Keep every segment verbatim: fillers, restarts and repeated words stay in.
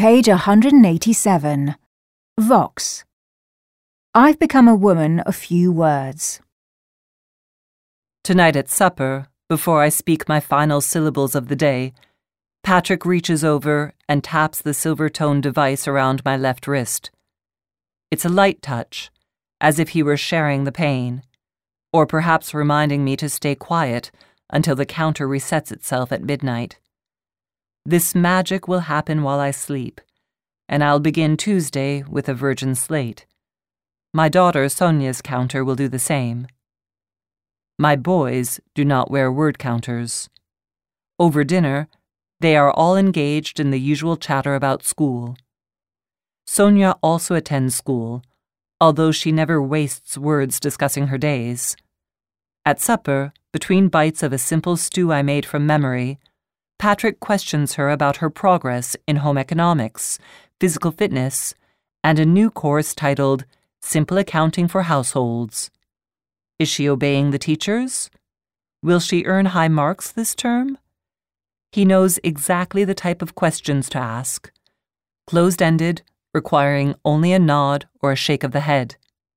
Page one hundred eighty-seven. Vox. I've become a woman of few words. Tonight at supper, before I speak my final syllables of the day, Patrick reaches over and taps the silver-toned device around my left wrist. It's a light touch, as if he were sharing the pain, or perhaps reminding me to stay quiet until the counter resets itself at midnight. This magic will happen while I sleep, and I'll begin Tuesday with a virgin slate. My daughter Sonia's counter will do the same. My boys do not wear word counters. Over dinner, they are all engaged in the usual chatter about school. Sonia also attends school, although she never wastes words discussing her days. At supper, between bites of a simple stew I made from memory, Patrick questions her about her progress in home economics, physical fitness, and a new course titled Simple Accounting for Households. Is she obeying the teachers? Will she earn high marks this term? He knows exactly the type of questions to ask, closed-ended, requiring only a nod or a shake of the head.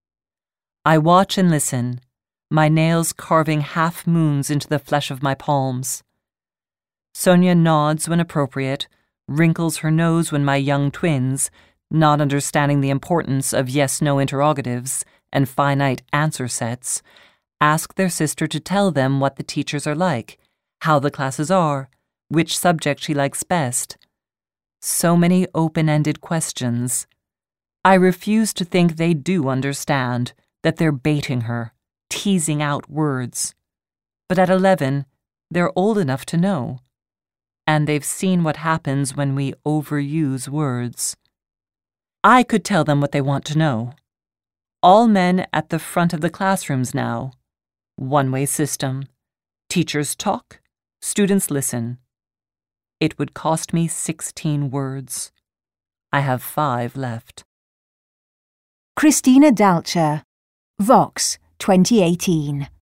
I watch and listen, my nails carving half-moons into the flesh of my palms. Sonia nods when appropriate, wrinkles her nose when my young twins, not understanding the importance of yes-no interrogatives and finite answer sets, ask their sister to tell them what the teachers are like, how the classes are, which subject she likes best. So many open-ended questions. I refuse to think they do understand, that they're baiting her, teasing out words. But at eleven, they're old enough to know. And they've seen what happens when we overuse words. I could tell them what they want to know. All men at the front of the classrooms now. One-way system. Teachers talk, students listen. It would cost me sixteen words. I have five left. Christina Dalcher. Vox, twenty eighteen.